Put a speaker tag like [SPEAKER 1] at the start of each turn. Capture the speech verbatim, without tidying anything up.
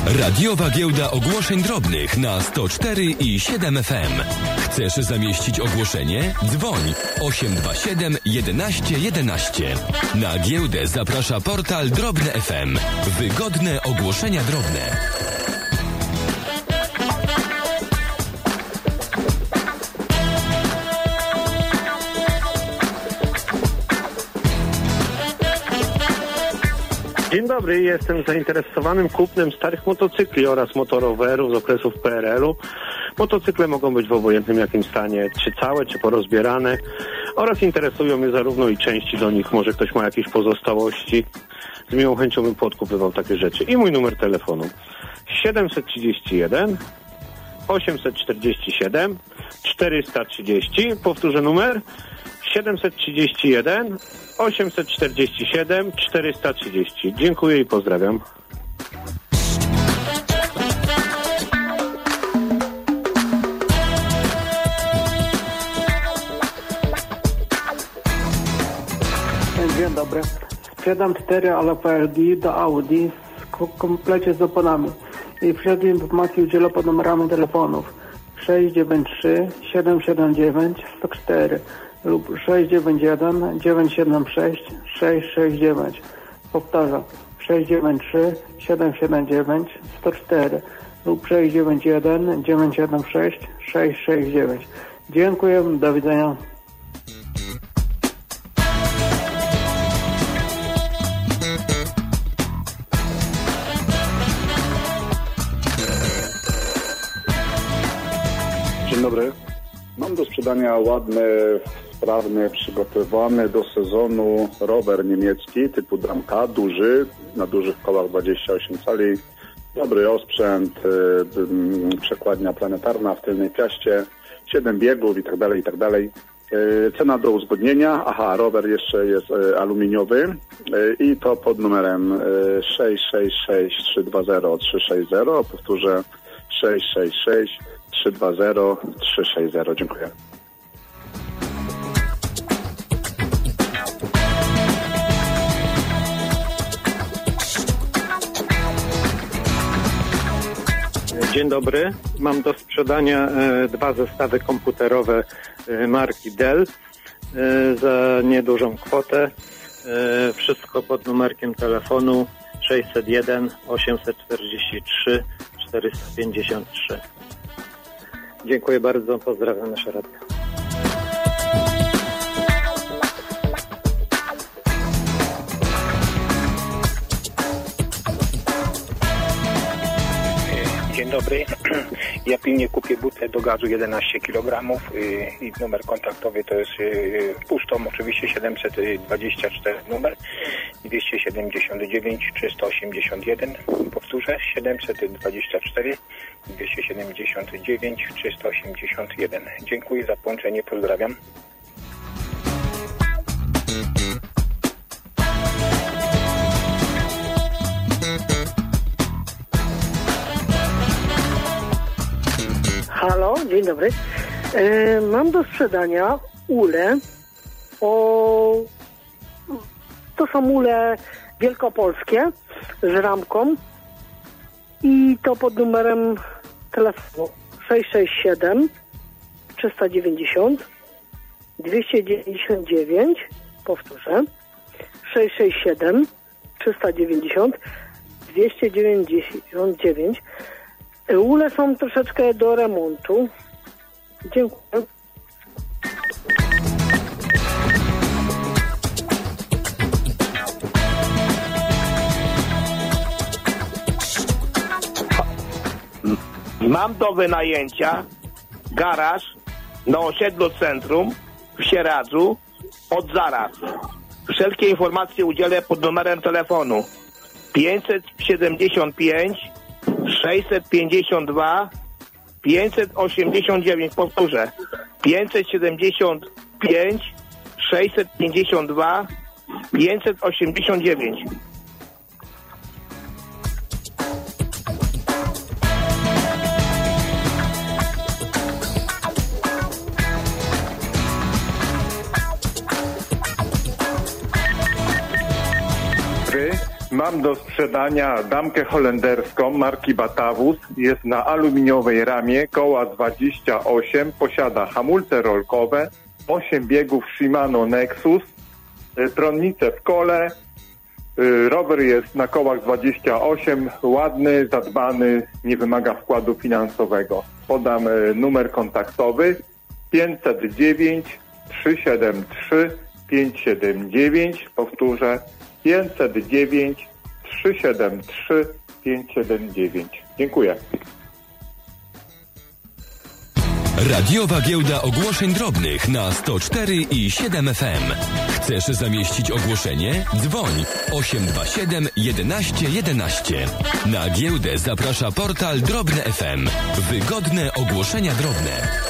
[SPEAKER 1] Radiowa Giełda Ogłoszeń Drobnych na sto cztery i siedem F M. Chcesz zamieścić ogłoszenie? Dzwoń osiem dwa siedem jedenaście jedenaście. Na giełdę zaprasza portal Drobne F M. Wygodne ogłoszenia drobne.
[SPEAKER 2] Dzień dobry, jestem zainteresowanym kupnem starych motocykli oraz motorowerów z okresów P R L u. Motocykle mogą być w obojętnym jakim stanie, czy całe, czy porozbierane, oraz interesują mnie zarówno i części do nich, może ktoś ma jakieś pozostałości. Z miłą chęcią bym podkupywał takie rzeczy. I mój numer telefonu siedemset trzydzieści jeden osiemset czterdzieści siedem czterysta trzydzieści. Powtórzę numer siedemset trzydzieści jeden osiemset czterdzieści siedem czterysta trzydzieści. Dziękuję i pozdrawiam.
[SPEAKER 3] Dzień dobry. Sprzedam cztery Ala P R D do Audi w komplecie z oponami. I wszelkie informacje udzielę pod numerami telefonów sześć dziewięć trzy siedem siedem dziewięć sto cztery lub sześć dziewięć jeden dziewięć siedem sześć sześć sześć dziewięć. Powtarzam, sześć dziewięć trzy siedem siedem dziewięć sto cztery lub sześć dziewięć jeden dziewięć siedem sześć sześć sześć dziewięć. Dziękuję, do widzenia.
[SPEAKER 4] Dzień dobry. Mam do sprzedania ładny, sprawny, przygotowany do sezonu rower niemiecki typu Damka, duży, na dużych kołach dwadzieścia osiem cali. Dobry osprzęt, yy, przekładnia planetarna w tylnej piaście, siedem biegów i tak dalej, i tak dalej. Yy, cena do uzgodnienia, aha, rower jeszcze jest yy, aluminiowy yy, i to pod numerem yy, sześć sześć sześć trzy dwa zero trzy sześć zero, powtórzę sześć sześć sześć trzy dwa zero trzy sześć zero. Dziękuję.
[SPEAKER 2] Dzień dobry. Mam do sprzedania e, dwa zestawy komputerowe e, marki Dell e, za niedużą kwotę. E, wszystko pod numerkiem telefonu sześćset jeden osiemset czterdzieści trzy czterysta pięćdziesiąt trzy. Dziękuję bardzo, pozdrawiam nasze radio.
[SPEAKER 5] Dzień dobry. Ja pilnie kupię butlę do gazu jedenaście kilogramów i numer kontaktowy to jest pustą, oczywiście siedemset dwadzieścia cztery numer dwieście siedemdziesiąt dziewięć trzysta osiemdziesiąt jeden. Powtórzę siedemset dwadzieścia cztery dwieście siedemdziesiąt dziewięć trzysta osiemdziesiąt jeden. Dziękuję za połączenie, pozdrawiam.
[SPEAKER 6] Halo, dzień dobry. E, mam do sprzedania ule. O, to są ule wielkopolskie z ramką i to pod numerem telefonu sześć sześć siedem trzysta dziewięćdziesiąt dwieście dziewięćdziesiąt dziewięć. Powtórzę sześć sześć siedem trzysta dziewięćdziesiąt dwieście dziewięćdziesiąt dziewięć. Ule są troszeczkę do remontu. Dziękuję.
[SPEAKER 7] Mam do wynajęcia garaż na osiedlu Centrum w Sieradzu od zaraz. Wszelkie informacje udzielę pod numerem telefonu pięćset siedemdziesiąt pięć sześćset pięćdziesiąt dwa pięćset osiemdziesiąt dziewięć. Powtórzę pięćset siedemdziesiąt pięć sześćset pięćdziesiąt dwa pięćset osiemdziesiąt dziewięć.
[SPEAKER 8] Mam Mam do sprzedania damkę holenderską marki Batavus. Jest na aluminiowej ramie, koła dwadzieścia osiem, posiada hamulce rolkowe, osiem biegów Shimano Nexus, tronnicę w kole. Rower jest na kołach dwadzieścia osiem, ładny, zadbany, nie wymaga wkładu finansowego. Podam numer kontaktowy pięćset dziewięć, trzysta siedemdziesiąt trzy, pięćset siedemdziesiąt dziewięć. Powtórzę pięćset dziewięć, trzysta siedemdziesiąt trzy, pięćset siedemdziesiąt dziewięć. Dziękuję.
[SPEAKER 1] Radiowa Giełda Ogłoszeń Drobnych na sto cztery i siedem F M. Chcesz zamieścić ogłoszenie? Dzwoń osiem dwa siedem, jedenaście, jedenaście. Na giełdę zaprasza portal Drobne F M. Wygodne ogłoszenia drobne.